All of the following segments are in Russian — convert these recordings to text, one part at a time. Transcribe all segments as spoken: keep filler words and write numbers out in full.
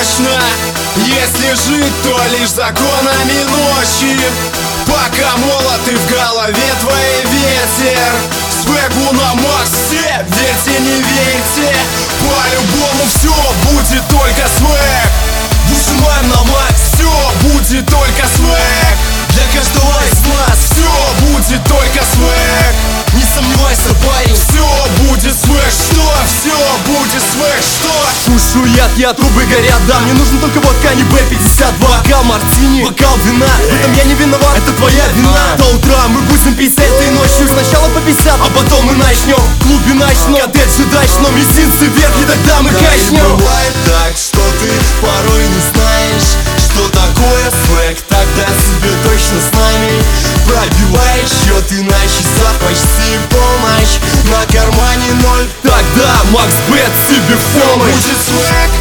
точно. Если жить, то лишь законами ночи. Пока молот и в голове твоей ветер. Свэгу на макс, все, верьте, не верьте. По-любому все будет только свэг. Выжимаем на макс, все будет только свэг. Для каждого из нас все будет только свэг. Не сомневайся, парень, все будет свэг. Что? Все будет свэг, что? Кушу яд, я, трубы горят, да. Мне нужен только водка, не бэ пятьдесят два. Бокал мартини, бокал вина. В этом я не виноват, это твоя вина. До утра мы будем пить этой ночью. Сначала по пятьдесят, а потом мы начнем в клубе ночном, коттедже дачном, мизинцы вверх, и тогда мы качнем. Бывает так, что ты порой не знаешь, что такое свэг. Тогда тебе точно с нами. Пробивай счет, и на часах почти полночь. На кармане ноль. Тогда Макс Бет тебе в помощь. Будет свэг,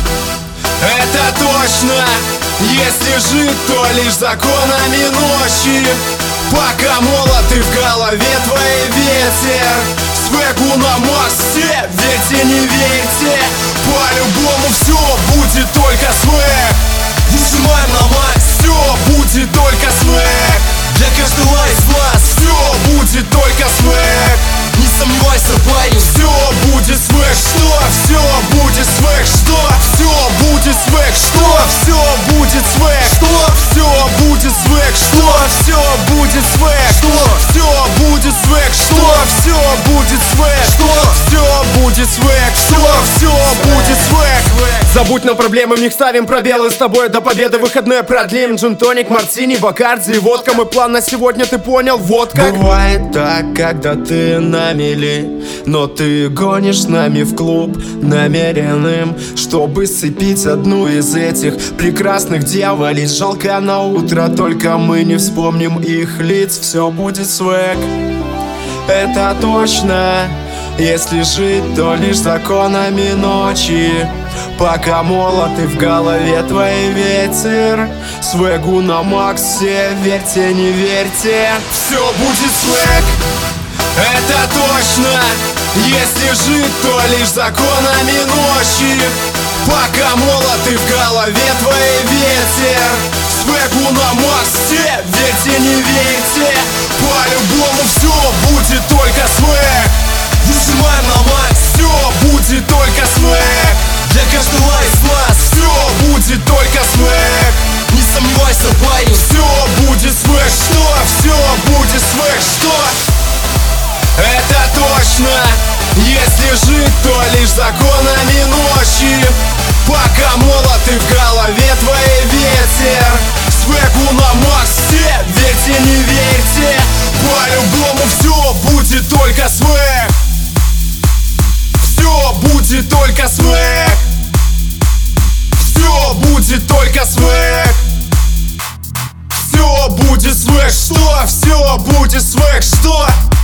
это точно. Если жить, то лишь законами ночи. Пока молот и в голове твоей ветер. Свэгу на макс, все, верьте, не верьте. По-любому все будет только свэг. Выжимаем на макс, все будет только свэг. Для каждого из нас все будет только свэг. Не сомневайся, парень, все будет свэг. Что? Все будет свэг. Что? Все будет свэг. Что? Все будет свэг. Что? Все будет свэг. Что? Все будет свэг. Что? Все будет свэг. Что? Все будет свэг. Что? Все будет свэг. Что? Все будет свэг. Забудь на проблемы, в них ставим пробелы. С тобой до победы выходной продлим. Джин-тоник, мартини, бакарди, водка. Мой план на сегодня, ты понял? Вот как. Бывает так, когда ты на мели, но ты гонишь с нами в клуб намеренным, чтобы сцепить одну из этих прекрасных дьяволиц. Жалко на утро, только мы не вспомним их лиц. Все будет свэг, это точно. Если жить, то лишь законами ночи. Пока молот и в голове твоей ветер. Свэгу на макс, все, верьте, не верьте. Все будет свэг, это точно. Если жить, то лишь законами ночи. Пока молот и в голове твоей ветер. Свэгу на макс, все, верьте, не верьте. По-любому все будет только свэг. Выжимаем на макс, все будет только свэг. Для каждого из нас все будет только свэг. Не сомневайся, парень, все будет свэг. Что? Все будет свэг. Что? Это точно. Если жить, то лишь законами ночи. Пока молот и в голове твоей ветер. Свэгу на макс, все, верьте, не верьте. По-любому все будет только свэг. Все будет только свэг. Все будет только свэг. Все будет свэг. Что? Все будет свэг. Что?